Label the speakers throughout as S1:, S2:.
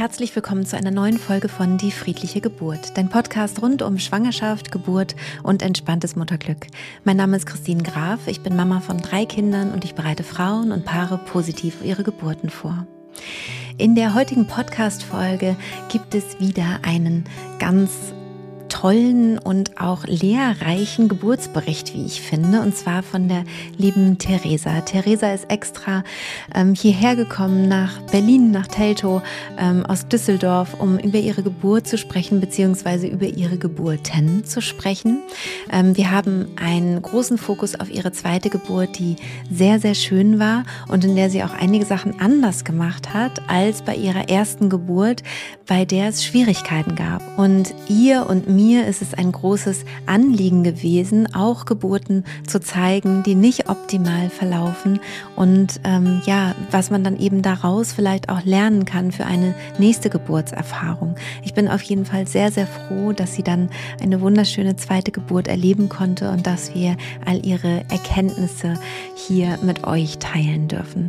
S1: herzlich willkommen zu einer neuen Folge von Die friedliche Geburt, dein Podcast rund um Schwangerschaft, Geburt und entspanntes Mutterglück. Mein Name ist Christine Graf, ich bin Mama von 3 Kindern und ich bereite Frauen und Paare positiv auf ihre Geburten vor. In der heutigen Podcast-Folge gibt es wieder einen ganz tollen und auch lehrreichen Geburtsbericht, wie ich finde, und zwar von der lieben Theresa. Theresa ist extra hierher gekommen nach Berlin, nach Teltow, aus Düsseldorf, um über ihre Geburt zu sprechen, beziehungsweise über ihre Geburten zu sprechen. Wir haben einen großen Fokus auf ihre zweite Geburt, die sehr, sehr schön war und in der sie auch einige Sachen anders gemacht hat als bei ihrer ersten Geburt, bei der es Schwierigkeiten gab. Und ihr und mir ist es ein großes Anliegen gewesen, auch Geburten zu zeigen, die nicht optimal verlaufen und was man dann eben daraus vielleicht auch lernen kann für eine nächste Geburtserfahrung. Ich bin auf jeden Fall sehr, sehr froh, dass sie dann eine wunderschöne zweite Geburt erleben konnte und dass wir all ihre Erkenntnisse hier mit euch teilen dürfen.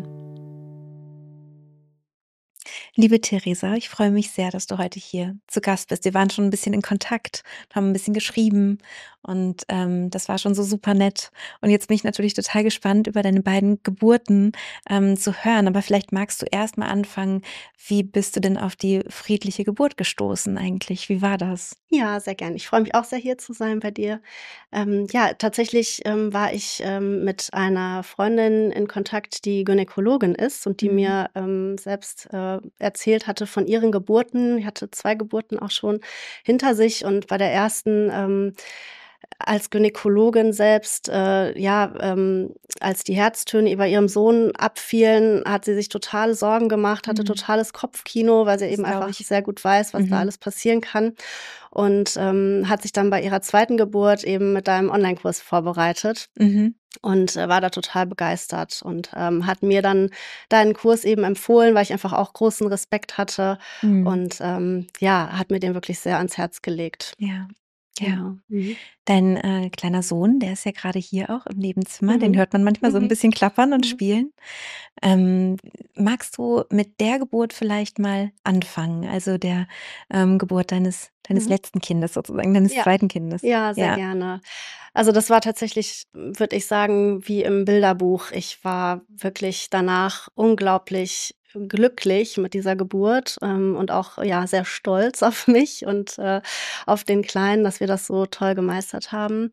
S1: Liebe Theresa, ich freue mich sehr, dass du heute hier zu Gast bist. Wir waren schon ein bisschen in Kontakt, haben ein bisschen geschrieben und das war schon so super nett. Und jetzt bin ich natürlich total gespannt, über deine beiden Geburten zu hören. Aber vielleicht magst du erst mal anfangen, wie bist du denn auf die friedliche Geburt gestoßen eigentlich? Wie war das?
S2: Ja, sehr gern. Ich freue mich auch sehr, hier zu sein bei dir. Tatsächlich war ich mit einer Freundin in Kontakt, die Gynäkologin ist und die
S1: Mhm.
S2: mir selbst erzählt hatte von ihren Geburten. Die hatte 2 Geburten auch schon hinter sich und bei der ersten als Gynäkologin selbst, als die Herztöne über ihrem Sohn abfielen, hat sie sich totale Sorgen gemacht, hatte
S1: Mhm.
S2: totales Kopfkino, weil sie
S1: Das
S2: eben
S1: glaube
S2: einfach
S1: ich.
S2: sehr gut weiß, was da
S1: Mhm.
S2: alles passieren kann. Und hat sich dann bei ihrer zweiten Geburt eben mit deinem Onlinekurs vorbereitet
S1: Mhm.
S2: und war da total begeistert und hat mir dann deinen Kurs eben empfohlen, weil ich einfach auch großen Respekt hatte
S1: Mhm.
S2: und hat mir den wirklich sehr ans Herz gelegt.
S1: Ja, ja.
S2: Genau. Mhm.
S1: Dein kleiner Sohn, der ist ja gerade hier auch im Nebenzimmer, den
S2: Mhm.
S1: hört man manchmal so ein
S2: Mhm.
S1: bisschen klappern und
S2: Mhm.
S1: spielen. Magst du mit der Geburt vielleicht mal anfangen, also der Geburt deines
S2: Mhm.
S1: letzten Kindes sozusagen, deines
S2: Ja.
S1: zweiten Kindes?
S2: Ja, sehr
S1: Ja.
S2: gerne. Also, das war tatsächlich, würde ich sagen, wie im Bilderbuch. Ich war wirklich danach unglaublich glücklich mit dieser Geburt, und auch, ja, sehr stolz auf mich und auf den Kleinen, dass wir das so toll gemeistert haben.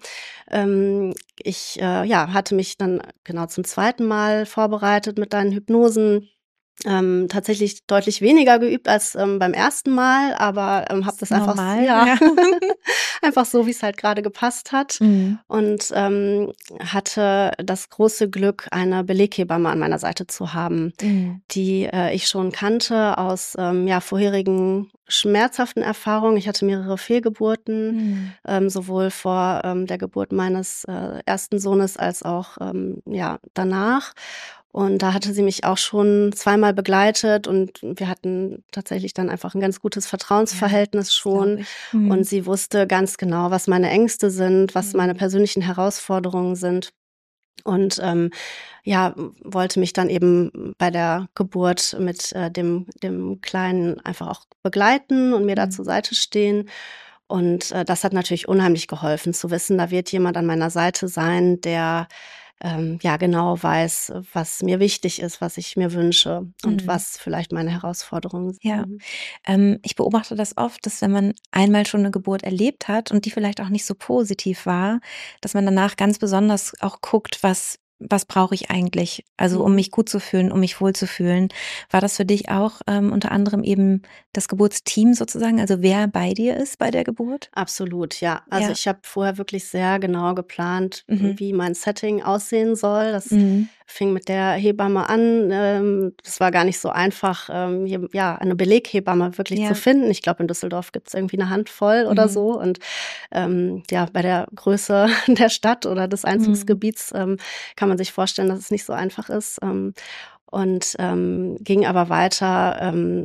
S2: Hatte mich dann genau zum zweiten Mal vorbereitet mit deinen Hypnosen. Tatsächlich deutlich weniger geübt als beim ersten Mal, aber habe
S1: Ist
S2: das einfach
S1: normal, ja.
S2: einfach so, wie es halt gerade gepasst hat
S1: Mhm.
S2: und hatte das große Glück, eine Beleghebamme an meiner Seite zu haben,
S1: Mhm.
S2: die ich schon kannte aus vorherigen schmerzhaften Erfahrungen. Ich hatte mehrere Fehlgeburten,
S1: Mhm.
S2: sowohl vor der Geburt meines ersten Sohnes als auch danach. Und da hatte sie mich auch schon zweimal begleitet und wir hatten tatsächlich dann einfach ein ganz gutes
S1: Ja,
S2: Vertrauensverhältnis
S1: das
S2: schon.
S1: glaube ich.
S2: Und
S1: Mhm.
S2: sie wusste ganz genau, was meine Ängste sind, was meine
S1: Mhm.
S2: persönlichen Herausforderungen sind und wollte mich dann eben bei der Geburt mit dem Kleinen einfach auch begleiten und mir da
S1: Mhm.
S2: zur Seite stehen. Und das hat natürlich unheimlich geholfen, zu wissen, da wird jemand an meiner Seite sein, der genau weiß, was mir wichtig ist, was ich mir wünsche und
S1: Mhm.
S2: was vielleicht meine Herausforderungen
S1: Ja,
S2: sind.
S1: ich beobachte das oft, dass wenn man einmal schon eine Geburt erlebt hat und die vielleicht auch nicht so positiv war, dass man danach ganz besonders auch guckt, was brauche ich eigentlich? Also, um
S2: Mhm.
S1: mich gut zu fühlen, um mich wohlzufühlen. War das für dich auch, unter anderem eben das Geburtsteam sozusagen, also wer bei dir ist bei der Geburt?
S2: Absolut, ja. Also,
S1: Ja.
S2: ich habe vorher wirklich sehr genau geplant,
S1: Mhm.
S2: wie mein Setting aussehen soll. Das
S1: Mhm.
S2: fing mit der Hebamme an. Das war gar nicht so einfach, eine Beleghebamme wirklich zu
S1: Ja.
S2: finden. Ich glaube, in Düsseldorf gibt's irgendwie eine Handvoll oder
S1: Mhm.
S2: so und bei der Größe der Stadt oder des
S1: Mhm.
S2: Einzugsgebiets, kann man sich vorstellen, dass es nicht so einfach ist, ging aber weiter,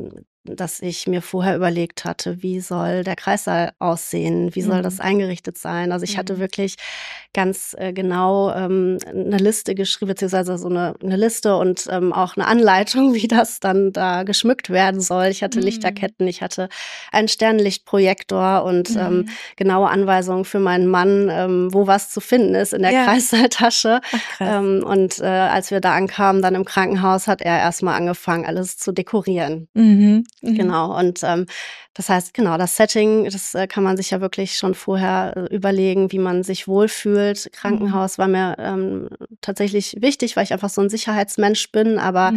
S2: dass ich mir vorher überlegt hatte, wie soll der Kreissaal aussehen, wie soll das eingerichtet sein. Also ich hatte wirklich ganz genau 'ne Liste geschrieben, beziehungsweise so eine Liste und auch eine Anleitung, wie das dann da geschmückt werden soll. Ich hatte Lichterketten, ich hatte einen Sternenlichtprojektor und genaue Anweisungen für meinen Mann, wo was zu finden ist in der
S1: Ja.
S2: Kreissaaltasche.
S1: Ach, krass.
S2: Und als wir da ankamen, dann im Krankenhaus, hat er erst mal angefangen, alles zu dekorieren.
S1: Mhm.
S2: Genau, und das heißt, genau, das Setting, das kann man sich ja wirklich schon vorher überlegen, wie man sich wohlfühlt. Krankenhaus war mir tatsächlich wichtig, weil ich einfach so ein Sicherheitsmensch bin, aber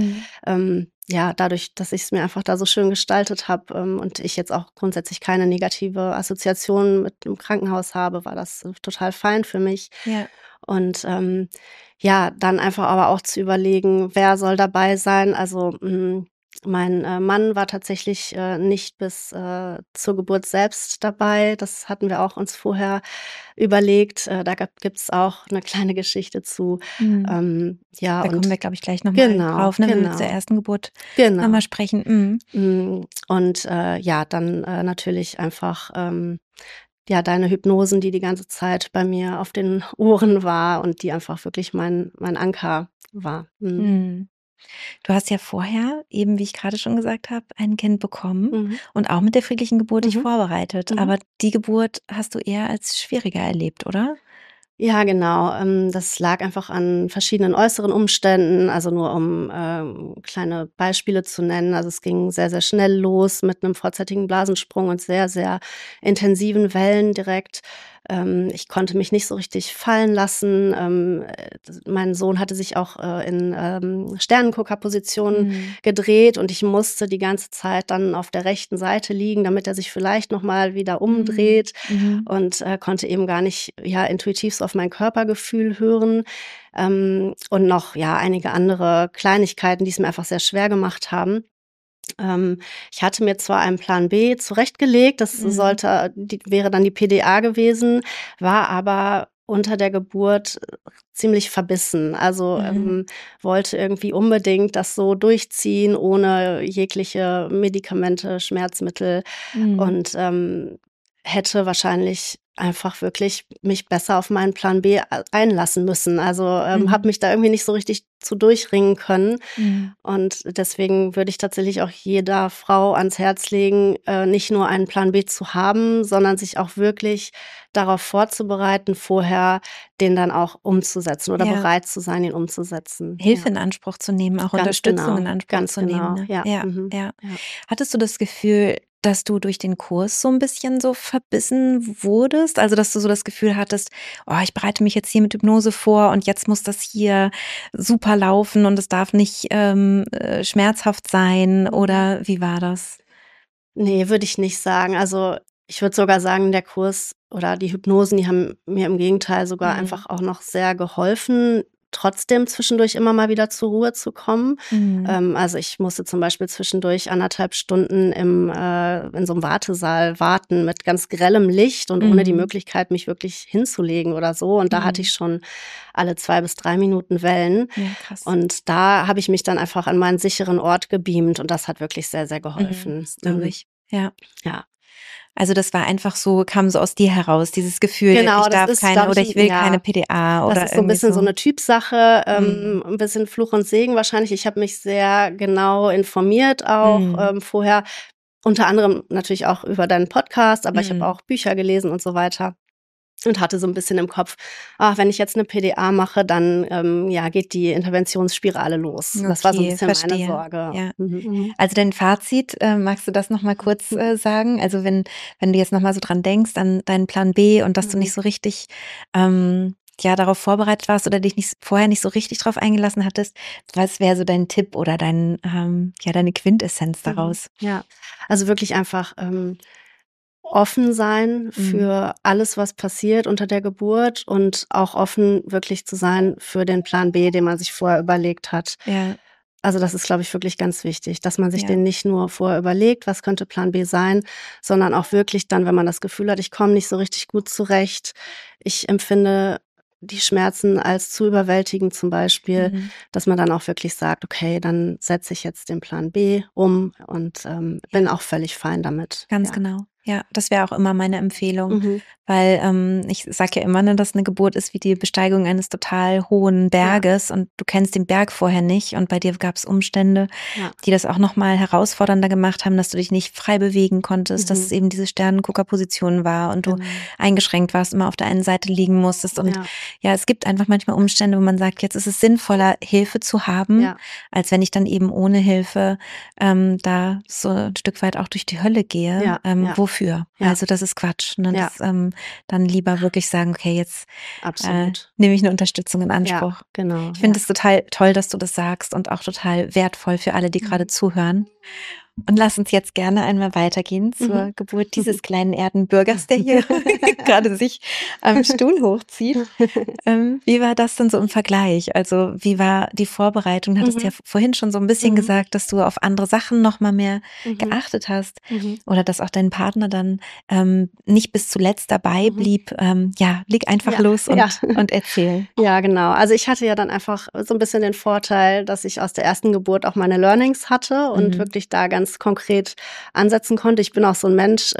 S2: ja, dadurch, dass ich es mir einfach da so schön gestaltet habe und ich jetzt auch grundsätzlich keine negative Assoziation mit dem Krankenhaus habe, war das total fein für mich.
S1: Ja.
S2: Und ja, dann einfach aber auch zu überlegen, wer soll dabei sein. Also mein Mann war tatsächlich nicht bis zur Geburt selbst dabei. Das hatten wir auch uns vorher überlegt. Da gibt's auch eine kleine Geschichte zu.
S1: Mhm.
S2: Ja,
S1: Da kommen
S2: und
S1: wir, glaube ich, gleich noch mal
S2: genau,
S1: drauf, ne, wenn wir zur
S2: genau,
S1: ersten Geburt noch
S2: genau.
S1: mal sprechen.
S2: Und ja, dann natürlich einfach ja, deine Hypnosen, die ganze Zeit bei mir auf den Ohren war und die einfach wirklich mein Anker war.
S1: Mhm. Du hast ja vorher, eben wie ich gerade schon gesagt habe, ein Kind bekommen
S2: Mhm.
S1: und auch mit der friedlichen Geburt dich
S2: Mhm.
S1: vorbereitet.
S2: Mhm.
S1: Aber die Geburt hast du eher als schwieriger erlebt, oder?
S2: Ja, genau. Das lag einfach an verschiedenen äußeren Umständen. Also nur um kleine Beispiele zu nennen. Also es ging sehr, sehr schnell los mit einem vorzeitigen Blasensprung und sehr, sehr intensiven Wellen direkt. Ich konnte mich nicht so richtig fallen lassen. Mein Sohn hatte sich auch in Sternenguckerposition
S1: Mhm.
S2: gedreht und ich musste die ganze Zeit dann auf der rechten Seite liegen, damit er sich vielleicht noch mal wieder
S1: Mhm.
S2: umdreht
S1: Mhm.
S2: und konnte eben gar nicht, ja, intuitiv so auf mein Körpergefühl hören, und noch, ja, einige andere Kleinigkeiten, die es mir einfach sehr schwer gemacht haben. Ähm, Ich hatte mir zwar einen Plan B zurechtgelegt, das
S1: Mhm.
S2: wäre dann die PDA gewesen, war aber unter der Geburt ziemlich verbissen. Also,
S1: Mhm.
S2: wollte irgendwie unbedingt das so durchziehen ohne jegliche Medikamente, Schmerzmittel
S1: Mhm.
S2: und hätte wahrscheinlich einfach wirklich mich besser auf meinen Plan B einlassen müssen. Also, habe
S1: Mhm.
S2: mich da irgendwie nicht so richtig zu durchringen können.
S1: Mhm.
S2: Und deswegen würde ich tatsächlich auch jeder Frau ans Herz legen, nicht nur einen Plan B zu haben, sondern sich auch wirklich darauf vorzubereiten, vorher den dann auch umzusetzen oder
S1: Ja,
S2: bereit zu sein, ihn umzusetzen.
S1: Hilfe
S2: Ja,
S1: in Anspruch zu nehmen, auch Unterstützung in Anspruch
S2: ganz
S1: zu nehmen,
S2: genau.
S1: ne?
S2: Ja,
S1: Ja,
S2: mhm.
S1: ja.
S2: Ja.
S1: Hattest du das Gefühl, dass du durch den Kurs so ein bisschen so verbissen wurdest? Also, dass du so das Gefühl hattest: „Oh, ich bereite mich jetzt hier mit Hypnose vor und jetzt muss das hier super laufen und es darf nicht, schmerzhaft sein“,
S2: Mhm.
S1: oder wie war das?
S2: Ne, würde ich nicht sagen. Also, ich würde sogar sagen, der Kurs oder die Hypnosen, die haben mir im Gegenteil sogar
S1: Mhm.
S2: einfach auch noch sehr geholfen, trotzdem zwischendurch immer mal wieder zur Ruhe zu kommen.
S1: Mhm.
S2: Also, ich musste zum Beispiel zwischendurch 1,5 Stunden in so einem Wartesaal warten mit ganz grellem Licht und ohne die
S1: Mhm.
S2: Möglichkeit, mich wirklich hinzulegen oder so. Und da hatte ich
S1: Mhm.
S2: schon alle 2 bis 3 Minuten Wellen.
S1: Ja, krass.
S2: Und da habe ich mich dann einfach an meinen sicheren Ort gebeamt und das hat wirklich sehr, sehr
S1: Mhm.
S2: geholfen.
S1: Das glaube ich. Ja.
S2: Ja.
S1: Also, das war einfach so kam so aus dir heraus, dieses Gefühl,
S2: Genau,
S1: ich
S2: das
S1: darf
S2: ist,
S1: keine
S2: glaube
S1: oder
S2: ich,
S1: ich will keine
S2: ja,
S1: PDA
S2: das
S1: oder
S2: ist so 'n
S1: irgendwie
S2: bisschen so
S1: so.
S2: 'ne Typsache,
S1: Mhm.
S2: 'n bisschen Fluch und Segen wahrscheinlich. Ich habe mich sehr genau informiert auch,
S1: Mhm.
S2: vorher, unter anderem natürlich auch über deinen Podcast, aber ich habe
S1: Mhm.
S2: auch Bücher gelesen und so weiter und hatte so 'n bisschen im Kopf: „Ach, wenn ich jetzt 'ne PDA mache, dann, ja, geht die Interventionsspirale los.“ Das war so 'n
S1: Okay,
S2: bisschen meine
S1: verstehe.
S2: Sorge.
S1: Ja.
S2: Mhm,
S1: Also, dein Fazit, magst du das noch mal kurz,
S2: mhm.
S1: sagen? Also, wenn du jetzt noch mal so dran denkst an deinen Plan B und dass du
S2: Mhm.
S1: nicht so richtig, ja, darauf vorbereitet warst oder dich nicht vorher nicht so richtig drauf eingelassen hattest, was wäre so dein Tipp oder ja, deine Quintessenz
S2: Mhm.
S1: daraus?
S2: Ja, also wirklich einfach, offen sein
S1: Mhm.
S2: für alles, was passiert unter der Geburt und auch offen wirklich zu sein für den Plan B, den man sich vorher überlegt hat.
S1: Ja,
S2: Also, das ist, glaube ich, wirklich ganz wichtig, dass man sich
S1: ja.
S2: den nicht nur vorher überlegt, was könnte Plan B sein, sondern auch wirklich dann, wenn man das Gefühl hat, ich komme nicht so richtig gut zurecht. Ich empfinde die Schmerzen als zu überwältigend zum Beispiel,
S1: Mhm.
S2: dass man dann auch wirklich sagt: „Okay, dann setze ich jetzt den Plan B um und, bin
S1: Ja.
S2: auch völlig fein damit.“
S1: Ganz
S2: Ja.
S1: genau. Ja, das wäre auch immer meine Empfehlung,
S2: Mhm.
S1: weil ich sage ja immer, ne, dass eine Geburt ist wie die Besteigung eines total hohen
S2: Ja,
S1: Berges und du kennst den Berg vorher nicht und bei dir gab es Umstände,
S2: ja.
S1: die das auch noch mal herausfordernder gemacht haben, dass du dich nicht frei bewegen konntest, dass es
S2: Mhm.
S1: eben diese Sternenguckerposition war und du
S2: Genau.
S1: eingeschränkt warst, immer auf der einen Seite liegen musstest. Und
S2: Ja,
S1: ja, es gibt einfach manchmal Umstände, wo man sagt, jetzt ist es sinnvoller, Hilfe zu haben,
S2: ja.
S1: als wenn ich dann eben ohne Hilfe da so ein Stück weit auch durch die Hölle gehe.
S2: Ja, ja,
S1: Wofür?
S2: ja,
S1: Also das ist Quatsch. Ne?
S2: ja,
S1: Das, dann lieber wirklich sagen, okay, jetzt
S2: absolut.
S1: nehme ich eine Unterstützung in
S2: Ja,
S1: Anspruch.
S2: genau,
S1: Ich finde
S2: ja.
S1: es total toll, dass du das sagst und auch total wertvoll für alle, die gerade
S2: Mhm.
S1: zuhören. Und lass uns jetzt gerne einmal weitergehen zur
S2: Mhm.
S1: Geburt dieses kleinen Erdenbürgers, der hier gerade sich am Stuhl hochzieht. Wie war das denn so im Vergleich? Also wie war die Vorbereitung? Du hattest ja
S2: Mhm.
S1: vorhin schon so ein bisschen
S2: Mhm.
S1: gesagt, dass du auf andere Sachen noch mal mehr
S2: Mhm.
S1: geachtet hast
S2: Mhm.
S1: oder dass auch dein Partner dann nicht bis zuletzt dabei
S2: Mhm.
S1: blieb. Ja, leg einfach
S2: Ja,
S1: los
S2: ja.
S1: und erzähl.
S2: Ja, genau. Also, ich hatte ja dann einfach so 'n bisschen den Vorteil, dass ich aus der ersten Geburt auch meine Learnings hatte und
S1: Mhm.
S2: wirklich da ganz konkret ansetzen konnte. Ich bin auch so 'n Mensch,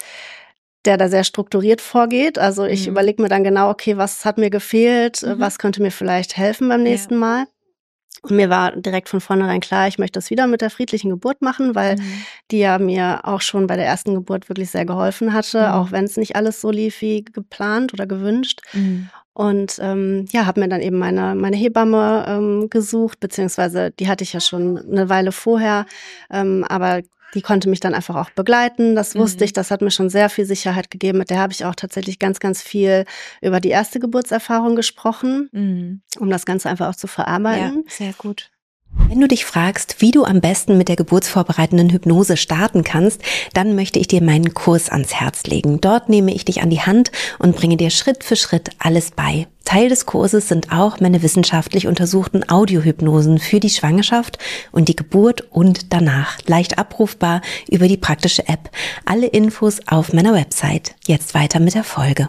S2: der da sehr strukturiert vorgeht. Also, ich
S1: Mhm.
S2: überlege mir dann genau: „Okay, was hat mir gefehlt?
S1: Mhm.
S2: Was könnte mir vielleicht helfen beim
S1: Ja.
S2: nächsten Mal?“ Und mir war direkt von vornherein klar, ich möchte das wieder mit der friedlichen Geburt machen, weil
S1: Mhm.
S2: die ja mir auch schon bei der ersten Geburt wirklich sehr geholfen hatte, auch
S1: Mhm.
S2: wenn's nicht alles so lief wie geplant oder gewünscht.
S1: Mhm.
S2: Und, ja, habe mir dann eben meine Hebamme, gesucht, beziehungsweise die hatte ich ja schon eine Weile vorher, aber die konnte mich dann einfach auch begleiten. Das wusste ich,
S1: Mhm.
S2: das hat mir schon sehr viel Sicherheit gegeben. Mit der habe ich auch tatsächlich ganz, ganz viel über die erste Geburtserfahrung gesprochen,
S1: Mhm.
S2: um das Ganze einfach auch zu
S1: Ja,
S2: verarbeiten.
S1: sehr gut.
S3: Wenn du dich fragst, wie du am besten mit der geburtsvorbereitenden Hypnose starten kannst, dann möchte ich dir meinen Kurs ans Herz legen. Dort nehme ich dich an die Hand und bringe dir Schritt für Schritt alles bei. Teil des Kurses sind auch meine wissenschaftlich untersuchten Audiohypnosen für die Schwangerschaft und die Geburt und danach. Leicht abrufbar über die praktische App. Alle Infos auf meiner Website. Jetzt weiter mit der Folge.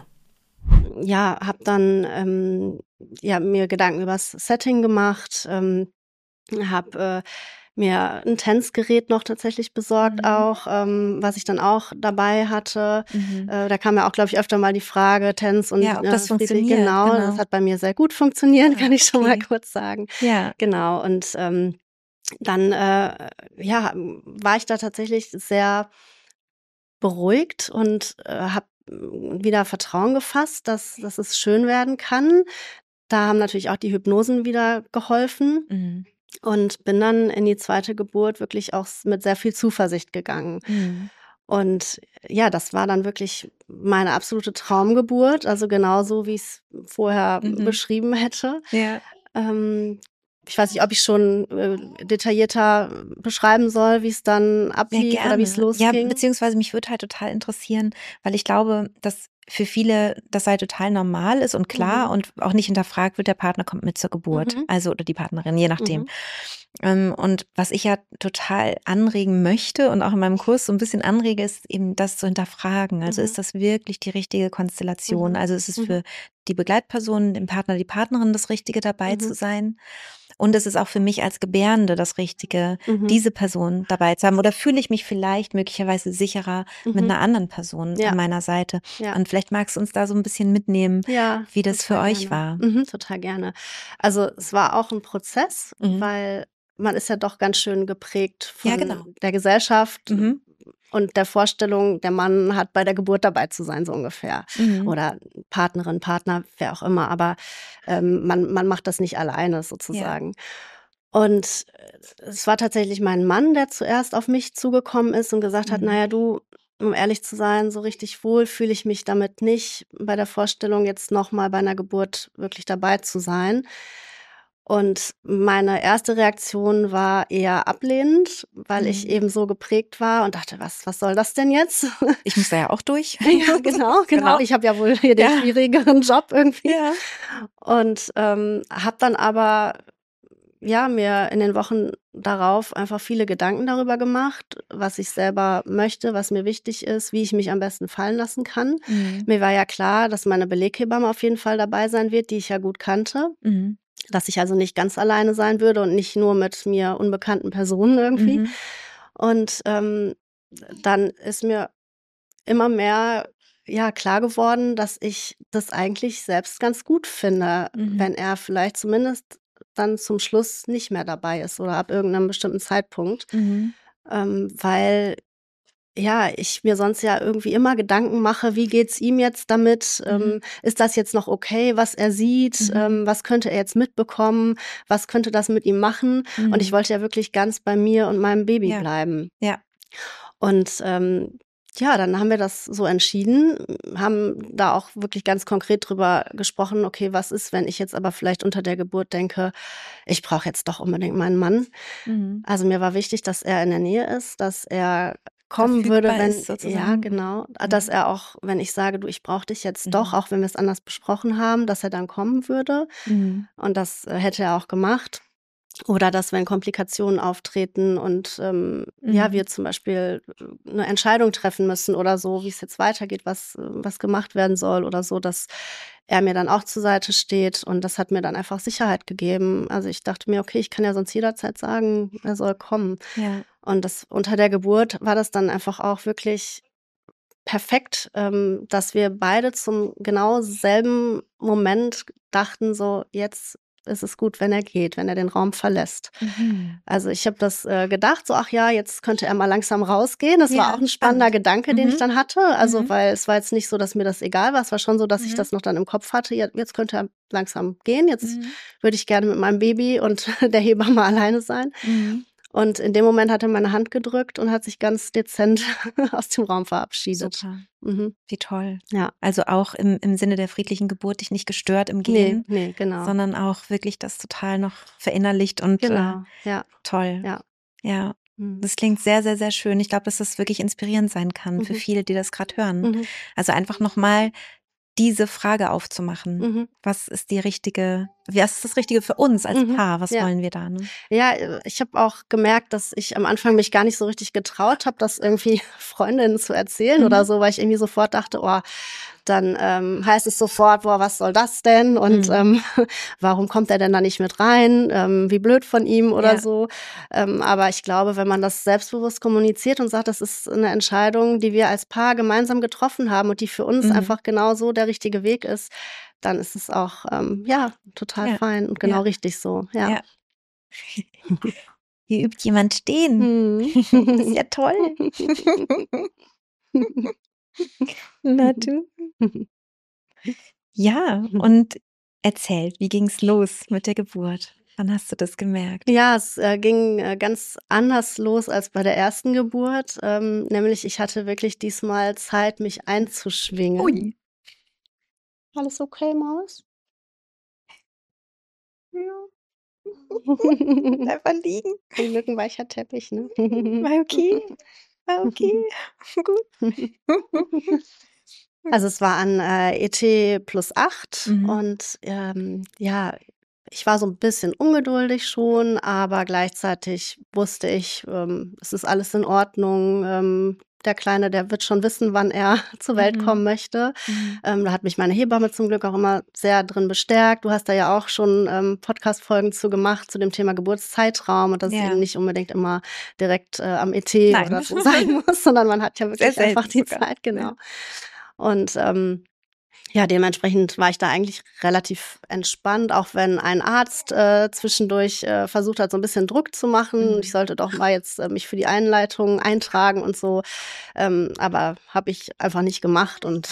S2: Ja, habe dann, ja, mir Gedanken übers Setting gemacht, habe, mir 'n Tanzgerät noch tatsächlich besorgt
S1: Mhm.
S2: auch, was ich dann auch dabei hatte.
S1: Mhm.
S2: Da kam ja auch, glaube ich, öfter mal die Frage, Tanz und,
S1: Ja, ob das
S2: friedlich
S1: funktioniert,
S2: genau, das
S1: genau.
S2: hat bei mir sehr gut funktioniert,
S1: Ah,
S2: kann ich schon mal
S1: okay.
S2: kurz sagen.
S1: Ja.
S2: Genau und, dann, ja, war ich da tatsächlich sehr beruhigt und, habe wieder Vertrauen gefasst, dass es schön werden kann. Da haben natürlich auch die Hypnosen wieder geholfen.
S1: Mhm.
S2: Und bin dann in die zweite Geburt wirklich auch mit sehr viel Zuversicht gegangen.
S1: Mhm.
S2: Und ja, das war dann wirklich meine absolute Traumgeburt, also genauso, wie ich's vorher
S1: Mhm.
S2: beschrieben hätte.
S1: Ja.
S2: Ähm, Ich weiß nicht, ob ich schon, detaillierter beschreiben soll, wie es dann
S1: Ja,
S2: ablief oder wie es
S1: gerne. Ja,
S2: losging?
S1: beziehungsweise mich würde halt total interessieren, weil ich glaube, dass für viele das halt total normal ist und klar
S2: Mhm.
S1: und auch nicht hinterfragt wird, der Partner kommt mit zur Geburt.
S2: Mhm.
S1: Also, oder die Partnerin, je nachdem.
S2: Mhm.
S1: Und was ich ja total anregen möchte und auch in meinem Kurs so ein bisschen anrege, ist eben das zu hinterfragen. Also,
S2: Mhm.
S1: ist das wirklich die richtige Konstellation?
S2: Mhm.
S1: Also, ist es
S2: Mhm.
S1: für die Begleitperson, den Partner, die Partnerin das Richtige, dabei zu
S2: Mhm.
S1: sein? Und ist es auch für mich als Gebärende das Richtige,
S2: Mhm.
S1: diese Person dabei zu haben? Oder fühle ich mich vielleicht möglicherweise sicherer mit
S2: Mhm.
S1: einer anderen Person an
S2: Ja,
S1: meiner Seite?
S2: ja.
S1: Und vielleicht magst du uns da so ein bisschen mitnehmen,
S2: Ja,
S1: wie das für
S2: total
S1: euch
S2: gerne.
S1: war.
S2: Total gerne. Also, es war auch 'n Prozess,
S1: Mhm.
S2: weil man ist ja doch ganz schön geprägt
S1: Ja,
S2: von
S1: genau.
S2: der Gesellschaft
S1: Mhm.
S2: und der Vorstellung, der Mann hat bei der Geburt dabei zu sein, so ungefähr.
S1: Mhm.
S2: Oder Partnerin, Partner, wer auch immer, aber, man macht das nicht alleine
S1: Ja.
S2: sozusagen. Und, es war tatsächlich mein Mann, der zuerst auf mich zugekommen ist und gesagt hat: „Na
S1: Mhm.
S2: ja, du, um ehrlich zu sein, so richtig wohl fühle ich mich damit nicht, bei der Vorstellung, jetzt noch mal bei 'ner Geburt wirklich dabei zu sein.“ Und meine erste Reaktion war eher ablehnend, weil ich
S1: Mhm.
S2: eben so geprägt war und dachte: „Was soll das denn jetzt?“
S1: Ich muss da ja auch durch.
S2: Ja, genau, genau.
S1: Genau.
S2: Ich habe ja wohl hier den
S1: Ja.
S2: schwierigeren Job irgendwie.
S1: Ja.
S2: Und, habe dann aber mir in den Wochen darauf einfach viele Gedanken darüber gemacht, was ich selber möchte, was mir wichtig ist, wie ich mich am besten fallen lassen kann. Mir war ja klar, dass meine Beleghebamme auf jeden Fall dabei sein wird, die ich ja gut kannte. Dass ich also nicht ganz alleine sein würde und nicht nur mit mir unbekannten Personen irgendwie. Und dann ist mir immer mehr klar geworden, dass ich das eigentlich selbst ganz gut finde, wenn er vielleicht zumindest dann zum Schluss nicht mehr dabei ist oder ab irgendeinem bestimmten Zeitpunkt. Weil ich mir sonst ja irgendwie immer Gedanken mache, wie geht's ihm jetzt damit? Ist das jetzt noch okay, was er sieht? Was könnte er jetzt mitbekommen? Was könnte das mit ihm machen? Und ich wollte ja wirklich ganz bei mir und meinem Baby bleiben.
S1: Ja.
S2: Und dann haben wir das so entschieden, haben da auch wirklich ganz konkret drüber gesprochen, okay, was ist, wenn ich jetzt aber vielleicht unter der Geburt denke, ich brauche jetzt doch unbedingt meinen Mann. Also mir war wichtig, dass er in der Nähe ist, dass er kommen würde,
S1: Verfügbar
S2: wenn
S1: ist sozusagen.
S2: genau, dass er auch, wenn ich sage, du, ich brauche dich jetzt doch, auch wenn wir es anders besprochen haben, dass er dann kommen würde. Und das hätte er auch gemacht. Oder dass, wenn Komplikationen auftreten und wir zum Beispiel eine Entscheidung treffen müssen oder so, wie es jetzt weitergeht, was gemacht werden soll oder so, dass er mir dann auch zur Seite steht. Und das hat mir dann einfach Sicherheit gegeben. Also ich dachte mir, okay, ich kann ja sonst jederzeit sagen, er soll kommen.
S1: Ja.
S2: Und das unter der Geburt war das dann einfach auch wirklich perfekt, dass wir beide zum genau selben Moment dachten, so jetzt ist es gut, wenn er geht, wenn er den Raum verlässt. Also ich habe das gedacht, so ach ja, jetzt könnte er mal langsam rausgehen. Das war auch ein spannender Gedanke, den ich dann hatte. Also weil es war jetzt nicht so, dass mir das egal war. Es war schon so, dass ich das noch dann im Kopf hatte. Jetzt könnte er langsam gehen. Jetzt würde ich gerne mit meinem Baby und der Hebamme alleine sein. Und in dem Moment hat er meine Hand gedrückt und hat sich ganz dezent aus dem Raum verabschiedet.
S1: Super. Wie toll.
S2: Ja.
S1: Also auch im Sinne der friedlichen Geburt dich nicht gestört im Gehen,
S2: Nee, genau.
S1: sondern auch wirklich das total noch verinnerlicht und toll.
S2: Ja.
S1: Ja. Das klingt sehr, sehr, sehr schön. Ich glaube, dass das wirklich inspirierend sein kann für viele, die das gerade hören. Also einfach nochmal diese Frage aufzumachen. Was ist das Richtige für uns als Paar? Was wollen wir da? Ne?
S2: Ja, ich habe auch gemerkt, dass ich am Anfang mich gar nicht so richtig getraut habe, das irgendwie Freundinnen zu erzählen oder so, weil ich irgendwie sofort dachte, dann heißt es sofort, was soll das denn? Und warum kommt er denn da nicht mit rein? Wie blöd von ihm oder so. Aber ich glaube, wenn man das selbstbewusst kommuniziert und sagt, das ist eine Entscheidung, die wir als Paar gemeinsam getroffen haben und die für uns einfach genau so der richtige Weg ist, dann ist es auch total fein und genau richtig so. Ja.
S1: Hier übt jemand stehen. Das ist ja toll. Na du. Ja, und erzähl, wie ging's los mit der Geburt? Wann hast du das gemerkt?
S2: Ja, es ging ganz anders los als bei der ersten Geburt. Nämlich ich hatte wirklich diesmal Zeit, mich einzuschwingen.
S1: Ui.
S2: Alles okay, Maus?
S1: Ja. Einfach liegen.
S2: Ein mückenweicher Teppich, ne?
S1: War okay. Gut.
S2: Also es war an ET+8 und ich war so ein bisschen ungeduldig schon, aber gleichzeitig wusste ich, es ist alles in Ordnung. Der Kleine, der wird schon wissen, wann er zur Welt kommen möchte. Da hat mich meine Hebamme zum Glück auch immer sehr drin bestärkt. Du hast da ja auch schon Podcast-Folgen zu gemacht, zu dem Thema Geburtszeitraum und dass es eben nicht unbedingt immer direkt am ET oder so sein muss, sondern man hat ja wirklich einfach die Zeit, genau. Ja. Und dementsprechend war ich da eigentlich relativ entspannt, auch wenn ein Arzt zwischendurch versucht hat, so ein bisschen Druck zu machen. Ich sollte doch mal jetzt mich für die Einleitung eintragen und so. Aber habe ich einfach nicht gemacht und